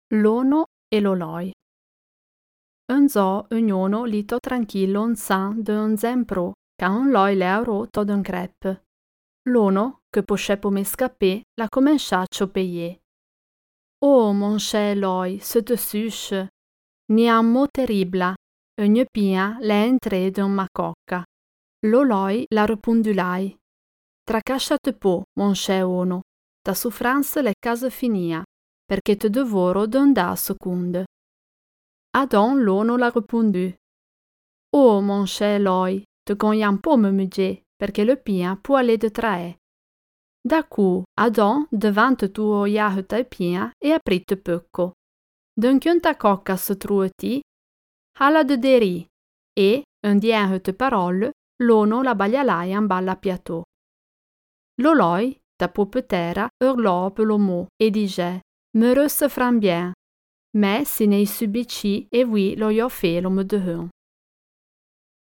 L'ono e l'oloi. Un zo ognuno lito tranquillo un san de un zempro, ca un loi le auro tot un crep. L'ono, che poscepo m'escapper, la comença a ciopeier. Oh, mon cher loi, se te suche, ni un mot terrible, une pia l'è entré d'un ma cocca. L'oloi la repondulai. Tracasciate po, mon cher ono, ta souffrance l'è casa finia, perché te devoro d'un da secunde. Adam l'ono la répondu. Oh, mon cher loi, te conviens pas me mugger, perché le pia può aller de trae. Da cu, Adam devant tu oia ta pia e aprite pecco. D'un ta cocca se trueti, hala de deri, e, un dien te parole, l'ono la baglialai en balla piatò. L'oloi, da popetera, urlò per lo mot e dice, me se fran bien. Mais si nei subici e oui lo io fe lo me dehun.